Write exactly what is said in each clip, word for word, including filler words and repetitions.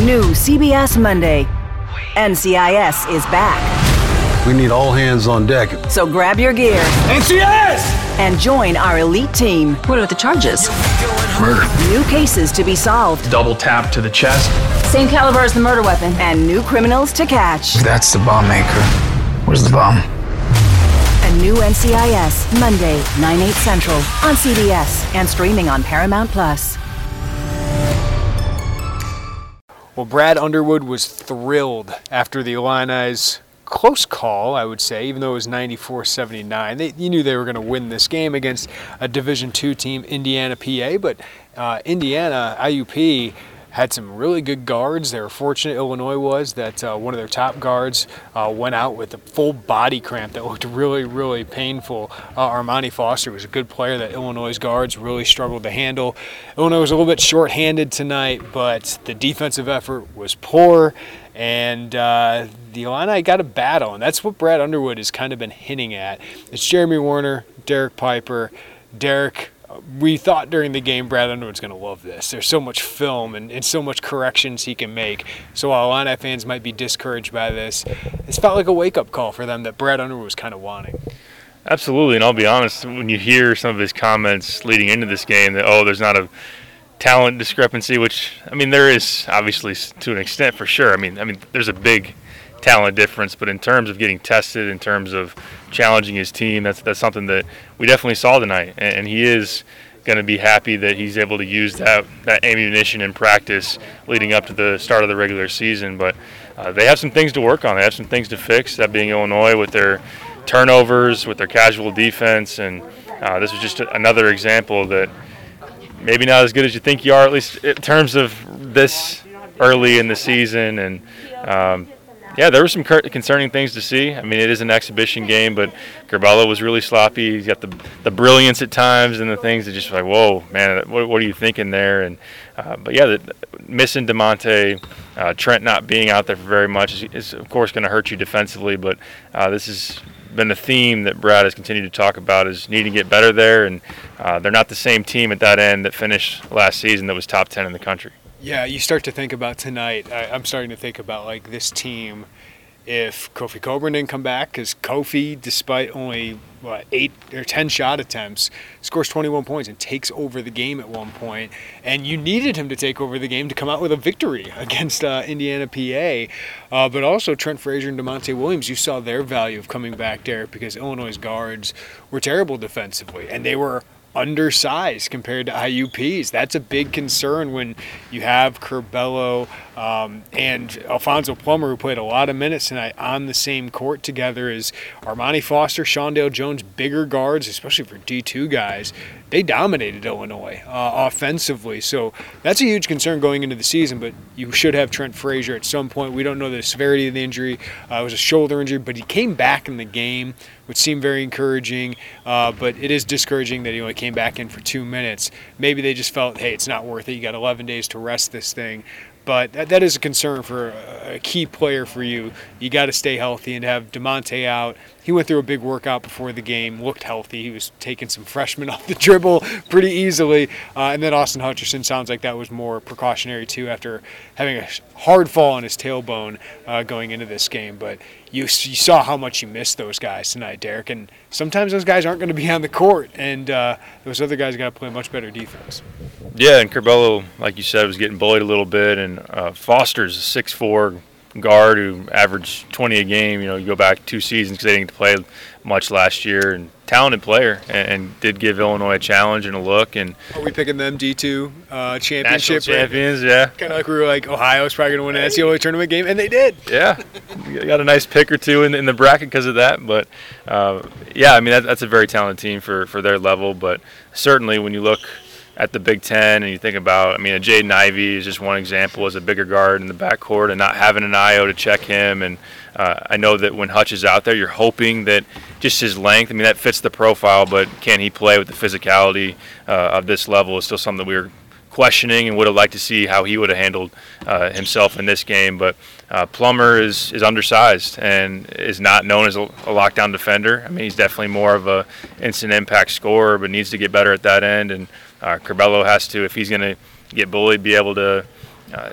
New C B S Monday. N C I S is back. We need all hands on deck. So grab your gear. N C I S! And join our elite team. What are the charges? Murder. New cases to be solved. Double tap to the chest. Same caliber as the murder weapon. And new criminals to catch. That's the bomb maker. Where's the bomb? A new N C I S, Monday, nine, eight Central, on C B S and streaming on Paramount Plus. Well, Brad Underwood was thrilled after the Illini's close call, I would say, even though it was ninety-four seventy-nine. They, you knew they were going to win this game against a Division two team, Indiana P A, but uh, Indiana, I U P, had some really good guards. They were fortunate, Illinois was, that uh, one of their top guards uh, went out with a full body cramp that looked really, really painful. Uh, Armani Foster was a good player that Illinois' guards really struggled to handle. Illinois was a little bit short-handed tonight, but the defensive effort was poor, and uh, the Illini got a battle, and that's what Brad Underwood has kind of been hinting at. It's Jeremy Warner, Derek Piper. Derek, we thought during the game Brad Underwood's going to love this. There's so much film and, and so much corrections he can make. So while Illini fans might be discouraged by this, it's felt like a wake-up call for them that Brad Underwood was kind of wanting. Absolutely, and I'll be honest, when you hear some of his comments leading into this game that, oh, there's not a talent discrepancy, which, I mean, there is obviously to an extent for sure. I mean, I mean, there's a big talent difference, but in terms of getting tested, in terms of challenging his team, that's that's something that we definitely saw tonight, and, and he is going to be happy that he's able to use that that ammunition in practice leading up to the start of the regular season. But uh, they have some things to work on. They have some things to fix, that being Illinois with their turnovers, with their casual defense, and uh, this was just another example that maybe not as good as you think you are, at least in terms of this early in the season. And um, yeah, there were some concerning things to see. I mean, it is an exhibition game, but Curbelo was really sloppy. He's got the the brilliance at times and the things that just like, whoa, man, what, what are you thinking there? And uh, but yeah, the, missing DeMonte, uh, Trent not being out there for very much is, is of course going to hurt you defensively. But uh, this has been a theme that Brad has continued to talk about, is needing to get better there. And uh, they're not the same team at that end that finished last season that was top ten in the country. Yeah, you start to think about tonight. I, I'm starting to think about like this team. If Kofi Coburn didn't come back, because Kofi, despite only what, eight or ten shot attempts, scores twenty-one points and takes over the game at one point. And you needed him to take over the game to come out with a victory against uh, Indiana P A. Uh, but also Trent Frazier and DeMonte Williams, you saw their value of coming back, Derek, because Illinois' guards were terrible defensively, and they were undersized compared to I U P's. That's a big concern when you have Curbelo um, and Alfonso Plummer, who played a lot of minutes tonight, on the same court together as Armani Foster, Shondale Jones, bigger guards, especially for D two guys. They dominated Illinois uh, offensively. So that's a huge concern going into the season, but you should have Trent Frazier at some point. We don't know the severity of the injury. Uh, it was a shoulder injury, but he came back in the game, which seemed very encouraging, uh, but it is discouraging that he only came back in for two minutes. Maybe they just felt, hey, it's not worth it. You got eleven days to rest this thing. But that, that is a concern for a, a key player for you. You got to stay healthy, and to have DeMonte out. He went through a big workout before the game, looked healthy. He was taking some freshmen off the dribble pretty easily. Uh, and then Austin Hutcherson sounds like that was more precautionary too, after having a hard fall on his tailbone uh, going into this game. But you, you saw how much you missed those guys tonight, Derek. And sometimes those guys aren't going to be on the court, and uh, those other guys got to play much better defense. Yeah, and Curbelo, like you said, was getting bullied a little bit, and uh, Foster's a six foot four guard who averaged twenty a game. You know, you go back two seasons because they didn't play much last year, and talented player, and, and did give Illinois a challenge and a look. And are we picking them D two uh, championship? National champions, yeah. Kind of like we were like, Ohio's probably going to win an N C double A tournament game, and they did. Yeah, you got a nice pick or two in, in the bracket because of that. But uh, yeah, I mean that, that's a very talented team for for their level. But certainly when you look at the Big Ten and you think about, I mean, a Jaden Ivey is just one example as a bigger guard in the backcourt and not having an I O to check him. And uh, I know that when Hutch is out there, you're hoping that just his length, I mean, that fits the profile, but can he play with the physicality uh, of this level is still something that we were questioning and would have liked to see how he would have handled uh, himself in this game. But uh, Plummer is, is undersized and is not known as a, a lockdown defender. I mean, he's definitely more of a instant impact scorer, but needs to get better at that end. And uh, Curbelo has to, if he's going to get bullied, be able to uh,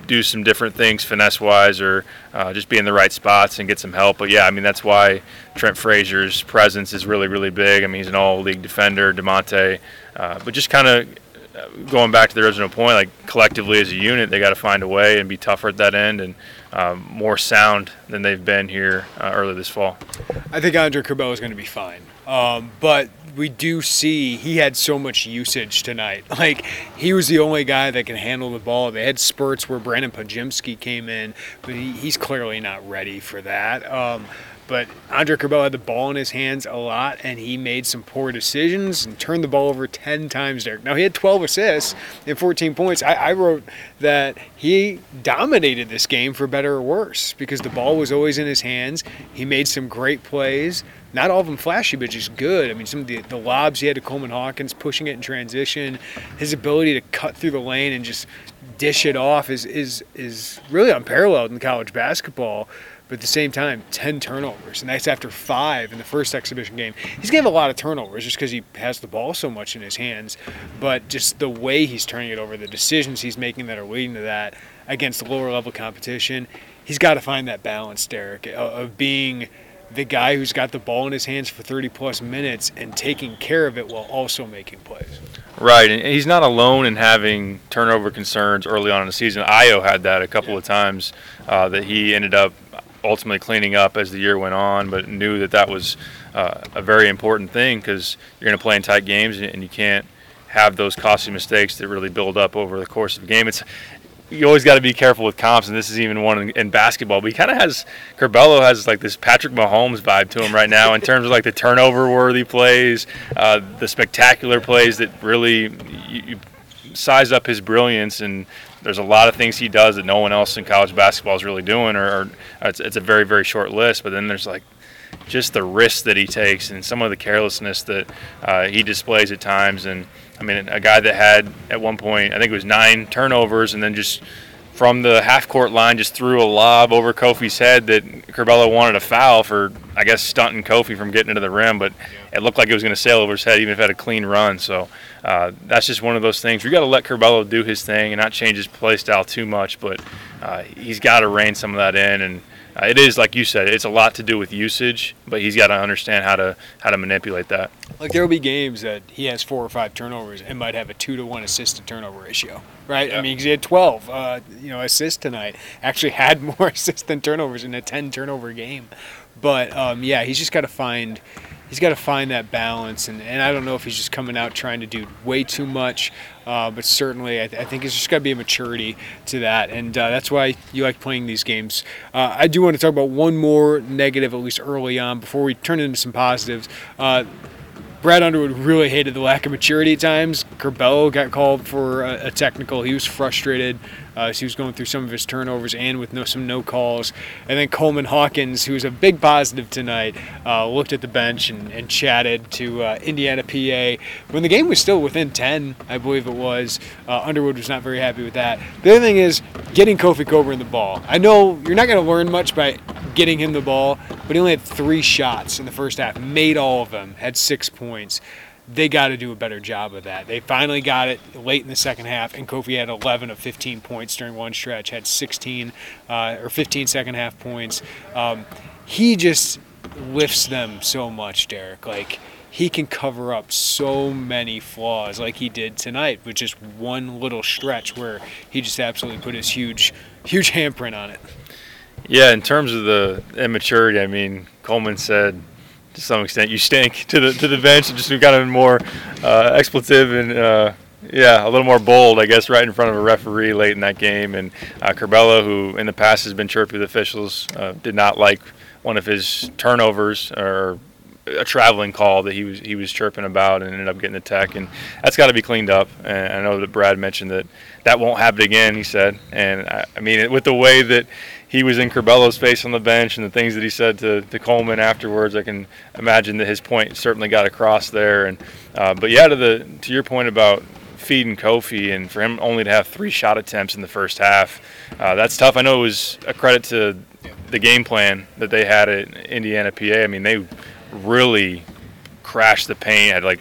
do some different things finesse-wise or uh, just be in the right spots and get some help. But, yeah, I mean, that's why Trent Frazier's presence is really, really big. I mean, he's an all-league defender, DeMonte. Uh, but just kind of going back to the original point, like collectively as a unit, they got to find a way and be tougher at that end and um, more sound than they've been here uh, early this fall. I think Andre Curbelo is going to be fine. Um, but we do see he had so much usage tonight. Like, he was the only guy that can handle the ball. They had spurts where Brandon Podziemski came in, but he, he's clearly not ready for that. Um, but Andre Curbelo had the ball in his hands a lot, and he made some poor decisions and turned the ball over ten times, Derek. Now, he had twelve assists and fourteen points. I, I wrote that he dominated this game for better or worse because the ball was always in his hands. He made some great plays. Not all of them flashy, but just good. I mean, some of the, the lobs he had to Coleman Hawkins, pushing it in transition, his ability to cut through the lane and just dish it off is is is really unparalleled in college basketball. But at the same time, ten turnovers, and that's after five in the first exhibition game. He's going to have a lot of turnovers just because he has the ball so much in his hands, but just the way he's turning it over, the decisions he's making that are leading to that against lower-level competition, he's got to find that balance, Derek, of being the guy who's got the ball in his hands for thirty-plus minutes and taking care of it while also making plays. Right, and he's not alone in having turnover concerns early on in the season. Ayo had that a couple yeah. of times uh, that he ended up ultimately cleaning up as the year went on, but knew that that was uh, a very important thing because you're going to play in tight games and you can't have those costly mistakes that really build up over the course of a game. It's you always got to be careful with comps, and this is even one in, in basketball. But he kind of has Curbelo has like this Patrick Mahomes vibe to him right now in terms of like the turnover-worthy plays, uh, the spectacular plays that really you, you size up his brilliance. And there's a lot of things he does that no one else in college basketball is really doing, or, or it's, it's a very, very short list. But then there's like just the risks that he takes and some of the carelessness that uh, he displays at times. And I mean, a guy that had at one point, I think it was nine turnovers, and then just from the half-court line just threw a lob over Kofi's head that Curbelo wanted a foul for, I guess, stunting Kofi from getting into the rim, but it looked like it was going to sail over his head even if it had a clean run. So uh, that's just one of those things. You got to let Curbelo do his thing and not change his play style too much, but uh, he's got to rein some of that in. And Uh, it is, like you said, it's a lot to do with usage, but he's got to understand how to how to manipulate that. Like, there will be games that he has four or five turnovers and might have a two to one assist to turnover ratio, right? Yeah. I mean, 'cause he had twelve, uh, you know, assists tonight. Actually, had more assists than turnovers in a ten turnover game. But um, yeah, he's just got to find. He's got to find that balance, and, and I don't know if he's just coming out trying to do way too much, uh, but certainly I, th- I think there's just got to be a maturity to that, and uh, that's why you like playing these games. Uh, I do want to talk about one more negative, at least early on, before we turn into some positives. Uh, Brad Underwood really hated the lack of maturity at times. Curbelo got called for a, a technical. He was frustrated uh, as he was going through some of his turnovers and with no, some no calls. And then Coleman Hawkins, who was a big positive tonight, uh, looked at the bench and, and chatted to uh, Indiana P A. When the game was still within ten, I believe it was, uh, Underwood was not very happy with that. The other thing is getting Kofi Cockburn the ball. I know you're not going to learn much by getting him the ball, but he only had three shots in the first half, made all of them, had six points. They got to do a better job of that. They finally got it late in the second half, and Kofi had eleven of fifteen points during one stretch, had sixteen uh, or fifteen second half points. Um, he just lifts them so much, Derek. Like, he can cover up so many flaws like he did tonight with just one little stretch where he just absolutely put his huge, huge handprint on it. Yeah, in terms of the immaturity, I mean, Coleman said to some extent, "You stink" to the to the bench, and just kind of more uh, expletive and uh, yeah, a little more bold, I guess, right in front of a referee late in that game. And uh, Curbelo, who in the past has been chirpy with officials, uh, did not like one of his turnovers or a traveling call that he was he was chirping about and ended up getting a tech, and that's got to be cleaned up. And I know that Brad mentioned that that won't happen again, he said. And I, I mean, with the way that he was in Curbelo's face on the bench and the things that he said to, to Coleman afterwards, I can imagine that his point certainly got across there. And uh, but yeah, to the to your point about feeding Kofi and for him only to have three shot attempts in the first half, uh, that's tough. I know it was a credit to the game plan that they had at Indiana P A. I mean, they really crashed the paint, had like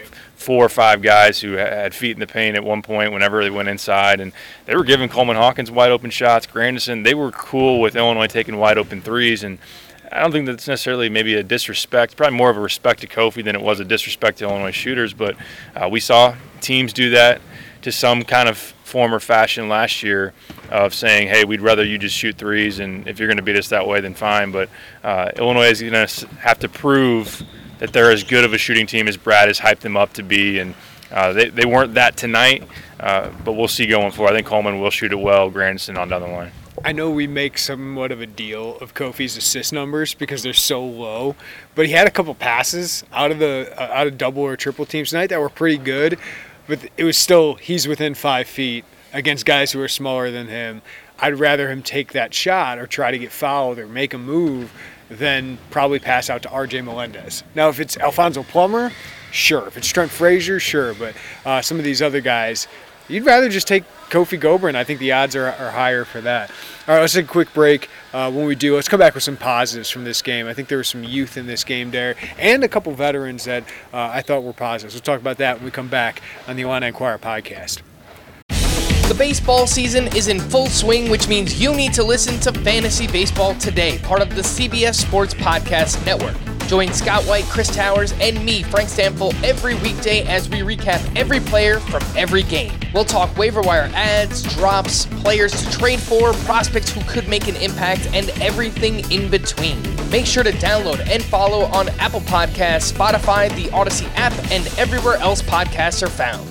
four or five guys who had feet in the paint at one point whenever they went inside, and they were giving Coleman Hawkins wide open shots. Grandison, they were cool with Illinois taking wide open threes, and I don't think that's necessarily maybe a disrespect, probably more of a respect to Kofi than it was a disrespect to Illinois shooters, but uh, we saw teams do that to some kind of form or fashion last year of saying, hey, we'd rather you just shoot threes, and if you're going to beat us that way, then fine. But uh, Illinois is going to have to prove that they're as good of a shooting team as Brad has hyped them up to be, and uh, they, they weren't that tonight, uh, but we'll see going forward. I think Coleman will shoot it well, Grandison on down the line. I know we make somewhat of a deal of Kofi's assist numbers because they're so low, but he had a couple passes out of the uh, out of double or triple teams tonight that were pretty good, but it was still, he's within five feet against guys who are smaller than him. I'd rather him take that shot or try to get fouled or make a move than probably pass out to R J Melendez. Now, if it's Alfonso Plummer, sure. If it's Trent Frazier, sure. But uh, some of these other guys, you'd rather just take Kofi Cockburn. I think the odds are, are higher for that. All right, let's take a quick break. Uh, when we do, let's come back with some positives from this game. I think there was some youth in this game there and a couple veterans that uh, I thought were positives. We'll talk about that when we come back on the Illini Inquirer podcast. The baseball season is in full swing, which means you need to listen to Fantasy Baseball Today, part of the C B S Sports Podcast Network. Join Scott White, Chris Towers, and me, Frank Stample, every weekday as we recap every player from every game. We'll talk waiver wire ads, drops, players to trade for, prospects who could make an impact, and everything in between. Make sure to download and follow on Apple Podcasts, Spotify, the Odyssey app, and everywhere else podcasts are found.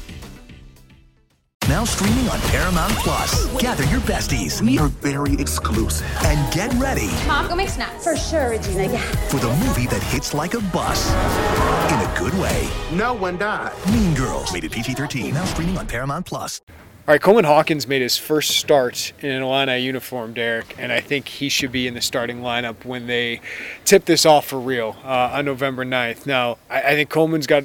Now streaming on Paramount Plus. Gather your besties. We are very exclusive. And get ready. Mom, go make snacks. For sure, Regina, yeah. For the movie that hits like a bus. In a good way. No one died. Mean Girls. Rated P G thirteen. Now streaming on Paramount Plus. All right, Coleman Hawkins made his first start in an Illini uniform, Derek, and I think he should be in the starting lineup when they tip this off for real uh, on November ninth. Now, I, I think Coleman's got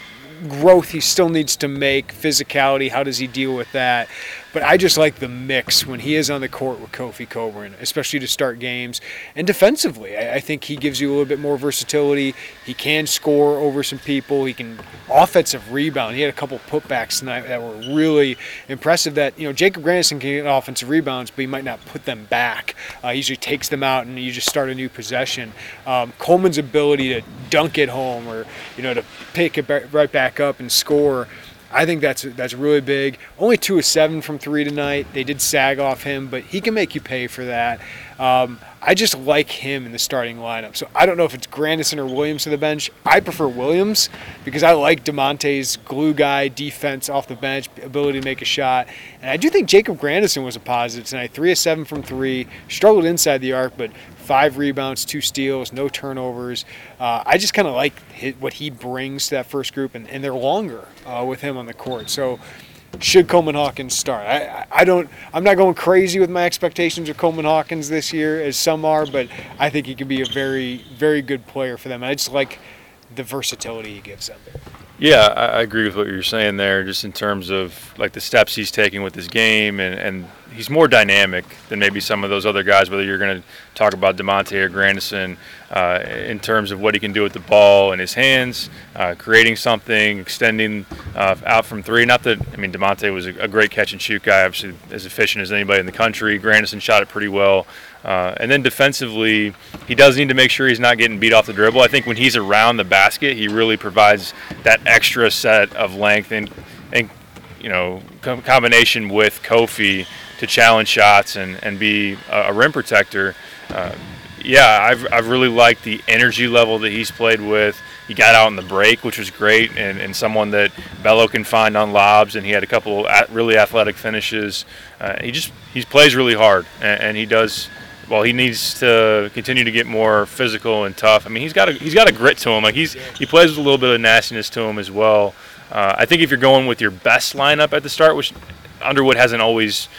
growth he still needs to make, physicality, how does he deal with that? But I just like the mix when he is on the court with Kofi Cockburn, especially to start games. And defensively, I, I think he gives you a little bit more versatility. He can score over some people. He can offensive rebound. He had a couple putbacks tonight that were really impressive that, you know, Jacob Grandison can get offensive rebounds, but he might not put them back. Uh, he usually takes them out and you just start a new possession. Um, Coleman's ability to dunk it home or, you know, to pick it right back up and score, I think that's that's really big. Only two of seven from three tonight. They did sag off him, but he can make you pay for that. Um, I just like him in the starting lineup. So I don't know if it's Grandison or Williams to the bench. I prefer Williams because I like DeMonte's glue guy, defense off the bench, ability to make a shot. And I do think Jacob Grandison was a positive tonight. Three of seven from three. Struggled inside the arc, but five rebounds, two steals, no turnovers. Uh, I just kind of like his, what he brings to that first group, and, and they're longer uh, with him on the court. So should Coleman Hawkins start? I, I don't. I'm not going crazy with my expectations of Coleman Hawkins this year, as some are, but I think he could be a very, very good player for them. I just like the versatility he gives them. Yeah, I, I agree with what you're saying there, just in terms of like the steps he's taking with his game, and, and he's more dynamic than maybe some of those other guys, whether you're going to talk about DeMonte or Grandison, uh, in terms of what he can do with the ball in his hands, uh, creating something, extending uh, out from three. Not that, I mean, DeMonte was a, a great catch-and-shoot guy, obviously as efficient as anybody in the country. Grandison shot it pretty well. Uh, and then defensively, he does need to make sure he's not getting beat off the dribble. I think when he's around the basket, he really provides that extra set of length and, and you know, com- combination with Kofi to challenge shots and, and be a, a rim protector. Uh, yeah, I've I've really liked the energy level that he's played with. He got out in the break, which was great, and, and someone that Bello can find on lobs, and he had a couple of really athletic finishes. Uh, he just he plays really hard, and, and he does. Well, he needs to continue to get more physical and tough. I mean, he's got a he's got a grit to him. Like he's he plays with a little bit of nastiness to him as well. Uh, I think if you're going with your best lineup at the start, which Underwood hasn't always,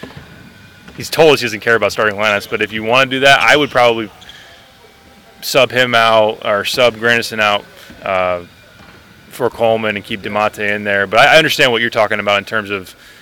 he's told us he doesn't care about starting lineups, but if you want to do that, I would probably sub him out or sub Grandison out uh, for Coleman and keep DeMonte in there. But I understand what you're talking about in terms of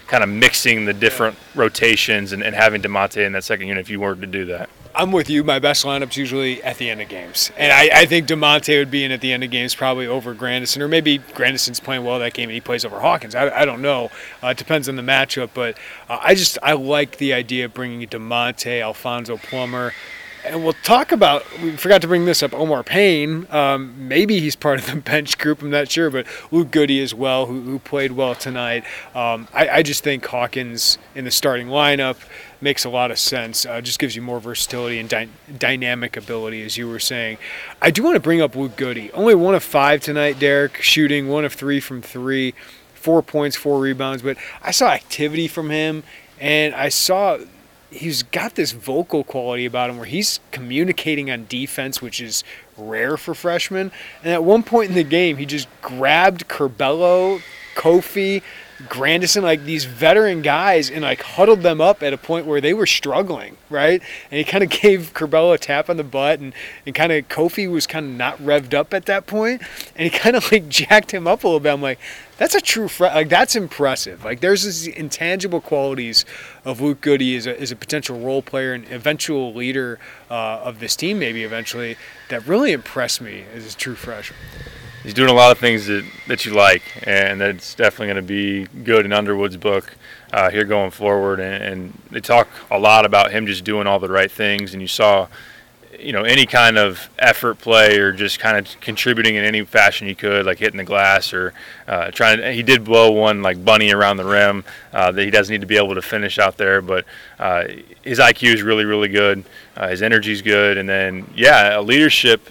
kind of mixing the different rotations and, and having DeMonte in that second unit if you were to do that. I'm with you. My best lineup's usually at the end of games. And I, I think DeMonte would be in at the end of games probably over Grandison, or maybe Grandison's playing well that game and he plays over Hawkins. I, I don't know. Uh, it depends on the matchup. But uh, I just I like the idea of bringing DeMonte, Alfonso Plummer. And we'll talk about, we forgot to bring this up, Omar Payne. Um, maybe he's part of the bench group, I'm not sure, but Luke Goody as well, who, who played well tonight. Um, I, I just think Hawkins in the starting lineup makes a lot of sense. Uh, just gives you more versatility and dy- dynamic ability, as you were saying. I do want to bring up Luke Goody. Only one of five tonight, Derek, shooting one of three from three, four points, four rebounds. But I saw activity from him, and I saw he's got this vocal quality about him where he's communicating on defense, which is rare for freshmen. And at one point in the game, he just grabbed Curbelo, Kofi, Grandison, like these veteran guys, and like huddled them up at a point where they were struggling, right? And he kind of gave Curbelo a tap on the butt, and, and kind of Kofi was kind of not revved up at that point, and he kind of like jacked him up a little bit. I'm like, that's a true fre- like that's impressive. Like there's these intangible qualities of Luke Goody as a, as a potential role player and eventual leader uh, of this team, maybe eventually, that really impressed me as a true freshman. He's doing a lot of things that, that you like, and that's definitely going to be good in Underwood's book uh, here going forward. And, and they talk a lot about him just doing all the right things, and you saw, you know, any kind of effort play or just kind of contributing in any fashion he could, like hitting the glass or uh, trying to, he did blow one like bunny around the rim uh, that he doesn't need to be able to finish out there, but uh, his I Q is really, really good. Uh, his energy is good. And then, yeah, a leadership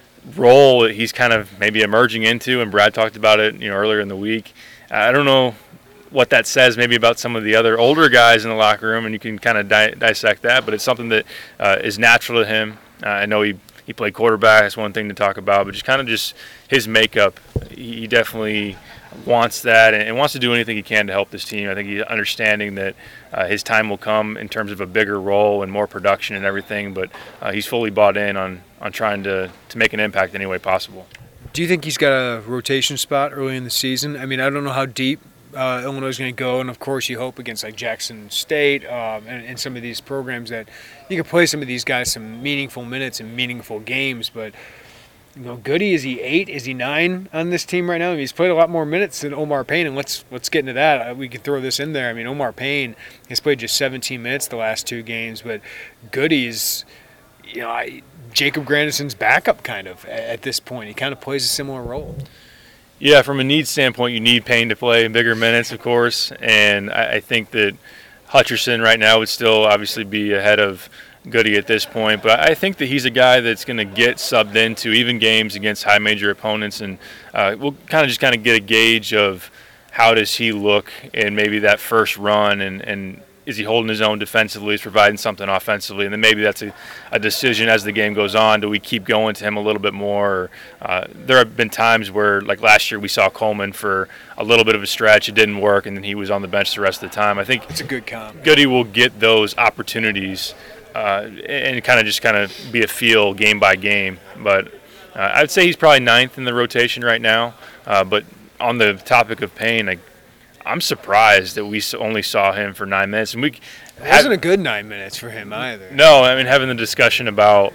role he's kind of maybe emerging into, and Brad talked about it, you know, earlier in the week. I don't know what that says maybe about some of the other older guys in the locker room, and you can kind of di- dissect that, but it's something that uh, is natural to him. Uh, I know he, he played quarterback, that's one thing to talk about, but just kind of just his makeup, he definitely wants that and wants to do anything he can to help this team. I think he's understanding that uh, his time will come in terms of a bigger role and more production and everything, but uh, he's fully bought in on, on trying to, to make an impact any way possible. Do you think he's got a rotation spot early in the season? I mean, I don't know how deep uh, Illinois is going to go, and of course you hope against like Jackson State um, and, and some of these programs that you can play some of these guys some meaningful minutes and meaningful games, but you know, Goody, is he eight? Is he nine on this team right now? I mean, he's played a lot more minutes than Omar Payne, and let's let's get into that. We can throw this in there. I mean, Omar Payne has played just seventeen minutes the last two games, but Goody's, you know, I, Jacob Grandison's backup kind of at this point. He kind of plays a similar role. Yeah, from a need standpoint, you need Payne to play bigger minutes, of course, and I, I think that Hutcherson right now would still obviously be ahead of Goody at this point, but I think that he's a guy that's going to get subbed into even games against high major opponents, and uh, we'll kind of just kind of get a gauge of how does he look in maybe that first run, and, and is he holding his own defensively, is providing something offensively, and then maybe that's a, a decision as the game goes on. Do we keep going to him a little bit more? Or, uh, there have been times where, like last year, we saw Coleman for a little bit of a stretch. It didn't work, and then he was on the bench the rest of the time. I think it's a good comp. Goody will get those opportunities Uh, and kind of just kind of be a feel game by game. But uh, I'd say he's probably ninth in the rotation right now. Uh, but on the topic of Payne, like, I'm surprised that we only saw him for nine minutes. And we it wasn't a good nine minutes for him either. No, I mean, having the discussion about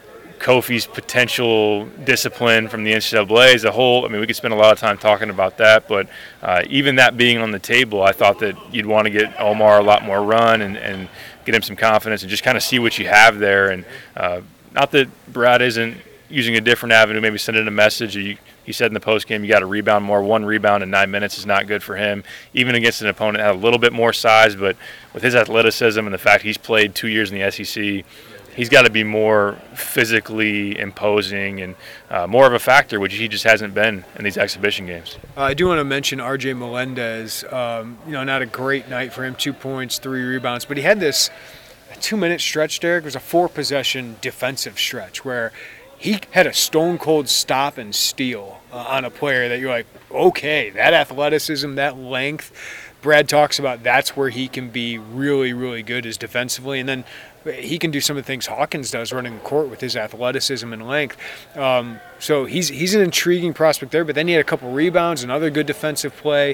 Kofi's potential discipline from the N C double A as a whole, I mean, we could spend a lot of time talking about that. But uh, even that being on the table, I thought that you'd want to get Omar a lot more run and, and get him some confidence and just kind of see what you have there. And uh, not that Brad isn't using a different avenue, maybe sending a message. You, he said in the postgame, you got to rebound more. One rebound in nine minutes is not good for him, even against an opponent that had a little bit more size. But with his athleticism and the fact he's played two years in the S E C, he's got to be more physically imposing and uh, more of a factor, which he just hasn't been in these exhibition games. Uh, I do want to mention R J Melendez. Um, you know, not a great night for him. Two points, three rebounds, but he had this two-minute stretch, Derek. It was a four-possession defensive stretch where he had a stone-cold stop and steal uh, on a player that you're like, okay, that athleticism, that length. Brad talks about that's where he can be really, really good is defensively, and then he can do some of the things Hawkins does running the court with his athleticism and length. Um, so he's he's an intriguing prospect there, but then he had a couple rebounds, another good defensive play.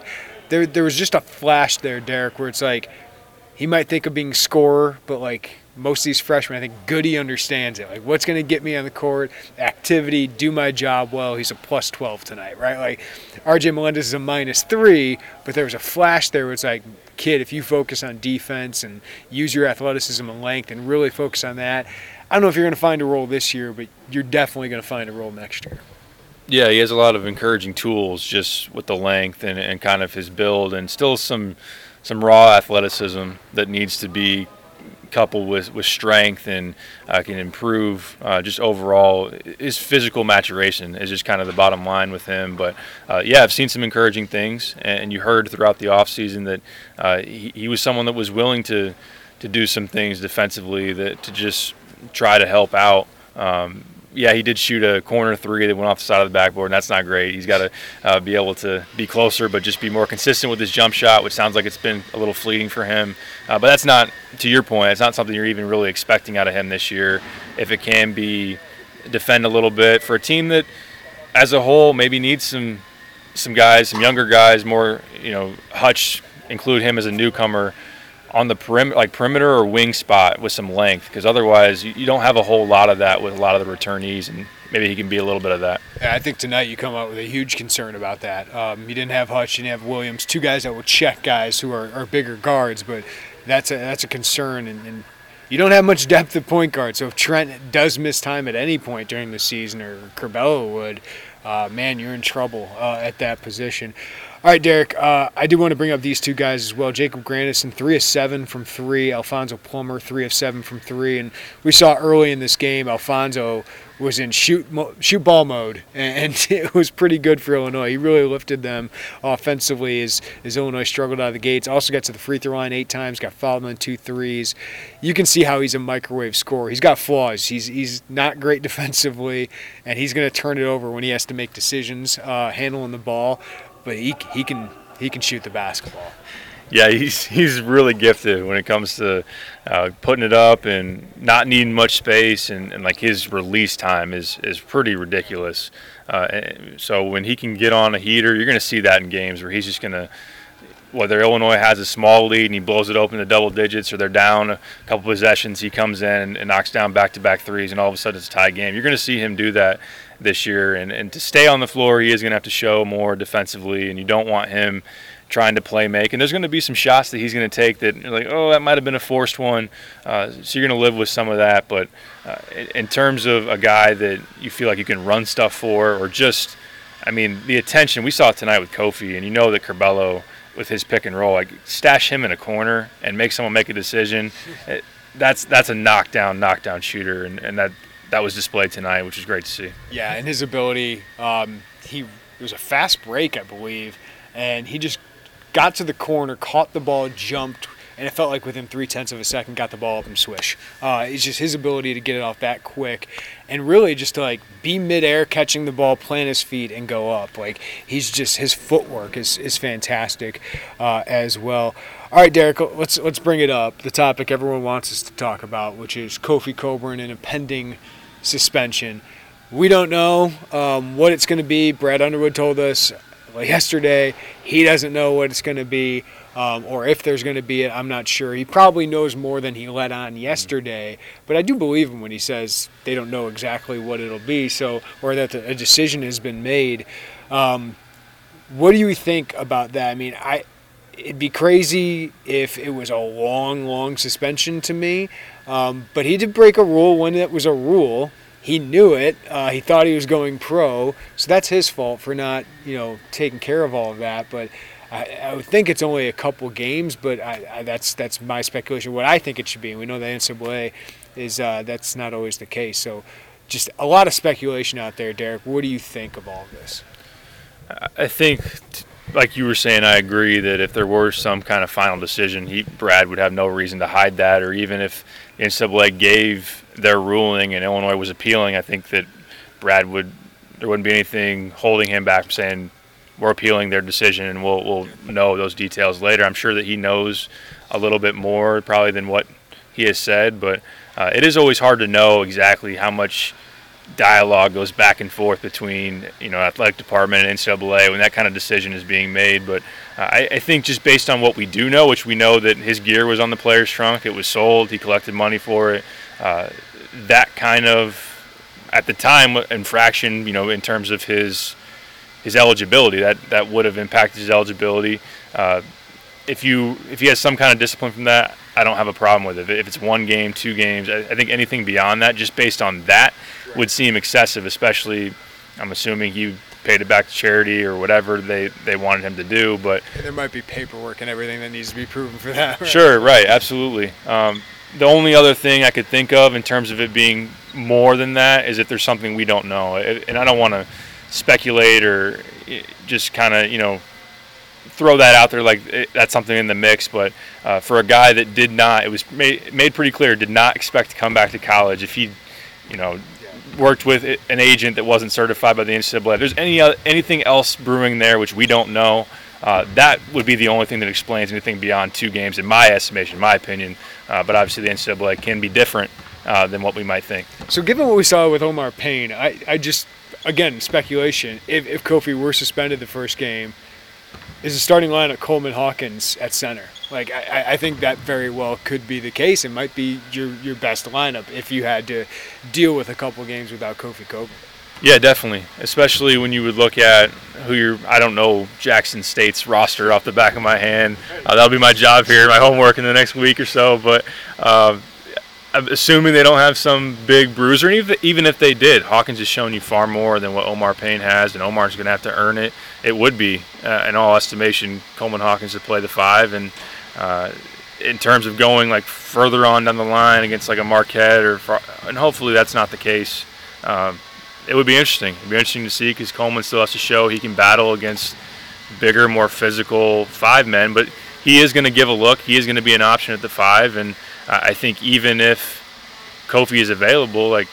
there there was just a flash there, Derek, where it's like he might think of being scorer, but like most of these freshmen, I think Goody understands it. Like, what's going to get me on the court? Activity, do my job well. He's a plus twelve tonight, right? Like, R J Melendez is a minus three, but there was a flash there where it's like, kid, if you focus on defense and use your athleticism and length and really focus on that, I don't know if you're going to find a role this year, but you're definitely going to find a role next year. Yeah, he has a lot of encouraging tools just with the length and, and kind of his build, and still some some raw athleticism that needs to be coupled with, with strength, and uh, can improve uh, just overall. His physical maturation is just kind of the bottom line with him. But, uh, yeah, I've seen some encouraging things, and you heard throughout the offseason that uh, he, he was someone that was willing to, to do some things defensively that to just try to help out. Um, yeah, he did shoot a corner three that went off the side of the backboard, and that's not great. He's got to uh, be able to be closer, but just be more consistent with his jump shot, which sounds like it's been a little fleeting for him. Uh, but that's not, to your point, it's not something you're even really expecting out of him this year. If it can be defend a little bit for a team that, as a whole, maybe needs some some guys, some younger guys, more, you know, Hutch, include him as a newcomer on the perimeter, like perimeter or wing spot with some length, because otherwise you, you don't have a whole lot of that with a lot of the returnees, and maybe he can be a little bit of that. Yeah, I think tonight you come out with a huge concern about that. Um, you didn't have Hutch, you didn't have Williams, two guys that will check guys who are, are bigger guards, but that's a that's a concern, and, and you don't have much depth at point guard. So if Trent does miss time at any point during the season, or Curbelo would, uh, man, you're in trouble uh, at that position. All right, Derek, uh, I do want to bring up these two guys as well. Jacob Grandison, three of seven from three. Alfonso Plummer, three of seven from three. And we saw early in this game, Alfonso was in shoot mo- shoot ball mode, and it was pretty good for Illinois. He really lifted them offensively as, as Illinois struggled out of the gates. Also got to the free throw line eight times, got fouled on two threes. You can see how he's a microwave scorer. He's got flaws. He's he's not great defensively, and he's going to turn it over when he has to make decisions, uh, handling the ball. But he he can he can shoot the basketball. Yeah, he's he's really gifted when it comes to uh, putting it up and not needing much space, and, and like his release time is is pretty ridiculous. Uh, so when he can get on a heater, you're going to see that in games where he's just going to, whether Illinois has a small lead and he blows it open to double digits, or they're down a couple possessions, he comes in and knocks down back-to-back threes, and all of a sudden it's a tie game. You're going to see him do that this year, and, and to stay on the floor, he is going to have to show more defensively, and you don't want him trying to play make. And there's going to be some shots that he's going to take that you're like, oh, that might have been a forced one. Uh, so you're going to live with some of that. But uh, in terms of a guy that you feel like you can run stuff for, or just, I mean, the attention we saw tonight with Kofi, and you know that Curbelo with his pick and roll, like stash him in a corner and make someone make a decision. It, that's that's a knockdown, knockdown shooter, and, and that that was displayed tonight, which is great to see. Yeah, and his ability, um, he it was a fast break, I believe, and he just got to the corner, caught the ball, jumped, and it felt like within three-tenths of a second got the ball up and swish. Uh, it's just his ability to get it off that quick, and really just to like be midair, catching the ball, plant his feet, and go up. Like, he's just, his footwork is is fantastic uh, as well. All right, Derek, let's let's bring it up. The topic everyone wants us to talk about, which is Kofi Cockburn and a pending suspension. We don't know um, what it's going to be. Brad Underwood told us yesterday he doesn't know what it's going to be, um, or if there's going to be it. I'm not sure. He probably knows more than he let on yesterday, but I do believe him when he says they don't know exactly what it'll be, so or that a decision has been made. Um, what do you think about that? I mean, I it'd be crazy if it was a long, long suspension to me, um, but he did break a rule when it was a rule. He knew it. Uh, he thought he was going pro, so that's his fault for not, you know, taking care of all of that. But I, I would think it's only a couple games, but I, I, that's that's my speculation. What I think it should be, and we know the N C double A is uh, that's not always the case. So just a lot of speculation out there, Derek. What do you think of all of this? I think, like you were saying, I agree that if there were some kind of final decision, he, Brad would have no reason to hide that, or even if the N C double A gave their ruling and Illinois was appealing, I think that Brad would, there wouldn't be anything holding him back from saying we're appealing their decision and we'll we'll know those details later. I'm sure that he knows a little bit more probably than what he has said, but uh, it is always hard to know exactly how much dialogue goes back and forth between, you know, athletic department and N C double A when that kind of decision is being made. But uh, I, I think just based on what we do know, which we know that his gear was on the player's trunk, it was sold, he collected money for it, uh, that kind of, at the time, infraction, you know, in terms of his his eligibility, that, that would have impacted his eligibility. Uh, if you if he has some kind of discipline from that, I don't have a problem with it. If it's one game, two games, I, I think anything beyond that, just based on that, would seem excessive, especially, I'm assuming he paid it back to charity or whatever they, they wanted him to do. But there might be paperwork and everything that needs to be proven for that. Right? Sure, right, absolutely. Um, the only other thing I could think of in terms of it being more than that is if there's something we don't know. And I don't want to speculate or just kind of, you know, throw that out there like it, that's something in the mix. But uh, for a guy that did not, it was made, made pretty clear, did not expect to come back to college. If he, you know, worked with an agent that wasn't certified by the N C double A, if there's any uh, anything else brewing there which we don't know, uh, that would be the only thing that explains anything beyond two games, in my estimation, in my opinion. Uh, but obviously the N C double A can be different uh, than what we might think. So given what we saw with Omar Payne, I, I just, again, speculation, if, if Kofi were suspended the first game, is the starting lineup Coleman Hawkins at center? Like, I, I think that very well could be the case. It might be your your best lineup if you had to deal with a couple games without Kofi Coburn. Yeah, definitely. Especially when you would look at who you're, I don't know Jackson State's roster off the back of my hand. Uh, that'll be my job here, my homework in the next week or so. But uh, I'm assuming they don't have some big bruiser. And even, even if they did, Hawkins has shown you far more than what Omar Payne has, and Omar's going to have to earn it. It would be, uh, in all estimation, Coleman Hawkins to play the five. And uh, in terms of going like further on down the line against like a Marquette, or far, and hopefully that's not the case. Um, it would be interesting. It would be interesting to see because Coleman still has to show he can battle against bigger, more physical five men. But he is going to give a look. He is going to be an option at the five. And uh, I think even if Kofi is available, like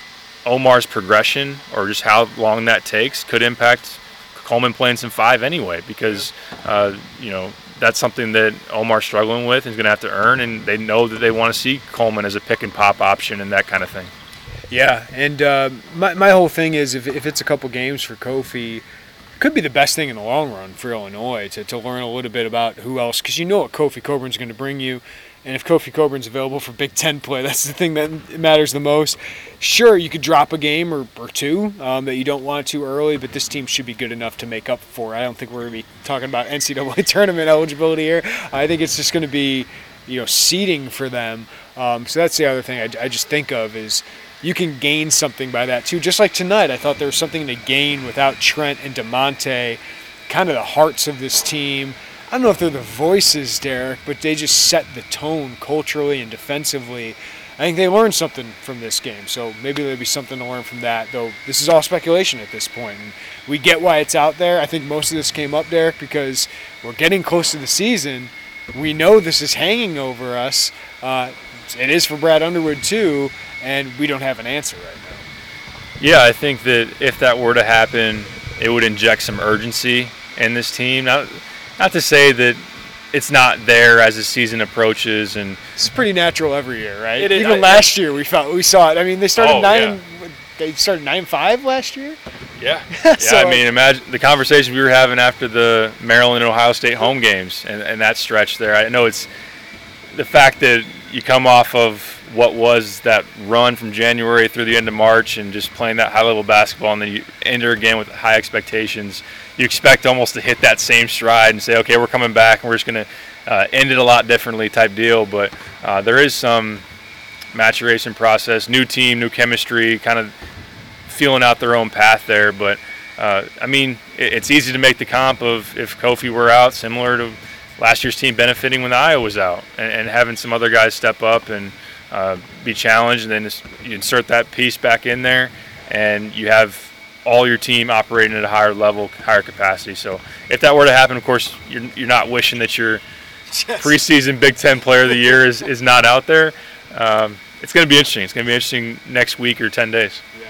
Omar's progression or just how long that takes could impact Coleman playing some five anyway, because uh, you know that's something that Omar's struggling with and is going to have to earn, and they know that they want to see Coleman as a pick and pop option and that kind of thing. Yeah, and uh, my my whole thing is if if it's a couple games for Kofi, it could be the best thing in the long run for Illinois to, to learn a little bit about who else, because you know what Kofi Coburn's going to bring you. And if Kofi Coburn's available for Big Ten play, that's the thing that matters the most. Sure, you could drop a game or, or two um, that you don't want to early, but this team should be good enough to make up for it. I don't think we're going to be talking about N C double A tournament eligibility here. I think it's just going to be, you know, seeding for them. Um, so that's the other thing I, I just think of is you can gain something by that too. Just like tonight, I thought there was something to gain without Trent and DeMonte, kind of the hearts of this team. I don't know if they're the voices, Derek, but they just set the tone culturally and defensively. I think they learned something from this game, so maybe there'll be something to learn from that, though this is all speculation at this point. And we get why it's out there. I think most of this came up, Derek, because we're getting close to the season. We know this is hanging over us. Uh, it is for Brad Underwood, too, and we don't have an answer right now. Yeah, I think that if that were to happen, it would inject some urgency in this team. Now, Not to say that it's not there as the season approaches, and it's pretty natural every year, right? It is, Even I, last year, we felt we saw it. I mean, they started oh, nine. Yeah. They started nine five last year. Yeah, yeah. so, I mean, imagine the conversation we were having after the Maryland and Ohio State home games, and, and that stretch there. I know it's the fact that you come off of what was that run from January through the end of March, and just playing that high-level basketball, and then you enter again with high expectations. You expect almost to hit that same stride and say, okay, we're coming back and we're just going to uh, end it a lot differently type deal. But uh, there is some maturation process, new team, new chemistry, kind of feeling out their own path there. But, uh, I mean, it, it's easy to make the comp of if Kofi were out, similar to last year's team benefiting when the Iowa was out, and, and having some other guys step up and uh, be challenged, and then just, you insert that piece back in there, and you have all your team operating at a higher level, higher capacity. So if that were to happen, of course, you're you're not wishing that your yes. preseason Big Ten Player of the Year is, is not out there. Um, it's going to be interesting. It's going to be interesting next week or ten days. Yeah.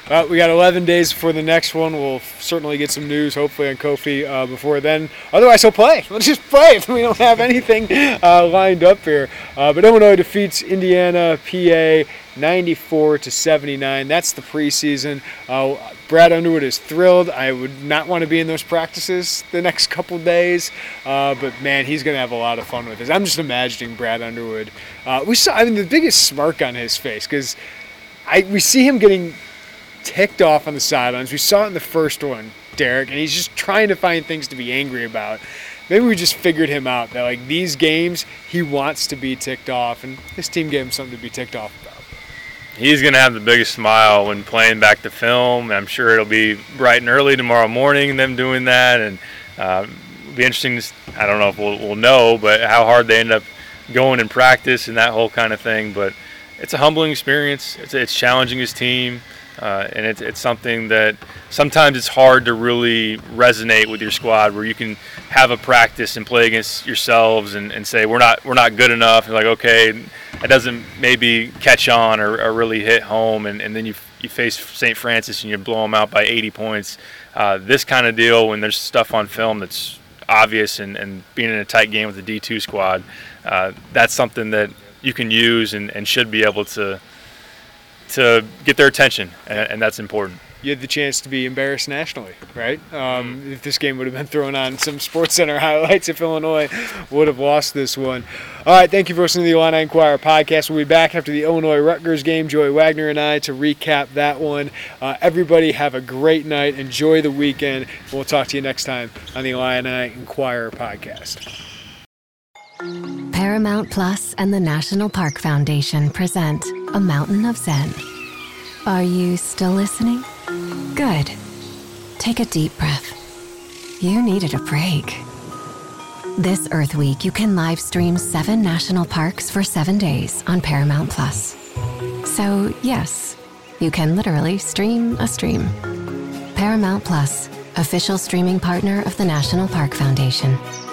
Well, we got eleven days before the next one. We'll certainly get some news, hopefully, on Kofi uh, before then. Otherwise, he'll play. Let's just play if we don't have anything uh, lined up here. Uh, but Illinois defeats Indiana, P A, ninety-four to seventy-nine. That's the preseason. Uh, Brad Underwood is thrilled. I would not want to be in those practices the next couple days. Uh, but, man, he's going to have a lot of fun with this. I'm just imagining Brad Underwood. Uh, we saw, I mean, the biggest smirk on his face because I we see him getting ticked off on the sidelines. We saw it in the first one, Derek, and he's just trying to find things to be angry about. Maybe we just figured him out that, like, these games, he wants to be ticked off, and this team gave him something to be ticked off about. He's going to have the biggest smile when playing back the film. I'm sure it'll be bright and early tomorrow morning, them doing that. And uh, it'll be interesting to, I don't know if we'll, we'll know, but how hard they end up going in practice and that whole kind of thing. But it's a humbling experience. It's, it's challenging his team. Uh, and it's, it's something that sometimes it's hard to really resonate with your squad, where you can have a practice and play against yourselves and, and say we're not we're not good enough. And like, okay, it doesn't maybe catch on or, or really hit home, and, and then you you face Saint Francis and you blow them out by eighty points. Uh, this kind of deal, when there's stuff on film that's obvious, and, and being in a tight game with the D two squad, uh, that's something that you can use and, and should be able to to get their attention, and, and that's important. You had the chance to be embarrassed nationally, right? Um, if this game would have been thrown on some SportsCenter highlights, if Illinois would have lost this one. All right, thank you for listening to the Illini Inquirer podcast. We'll be back after the Illinois-Rutgers game, Joey Wagner and I, to recap that one. Uh, everybody have a great night. Enjoy the weekend. We'll talk to you next time on the Illini Inquirer podcast. Paramount Plus and the National Park Foundation present A Mountain of Zen. Are you still listening? Good. Take a deep breath. You needed a break. This Earth Week, you can live stream seven national parks for seven days on Paramount Plus. So, yes, you can literally stream a stream. Paramount Plus, official streaming partner of the National Park Foundation.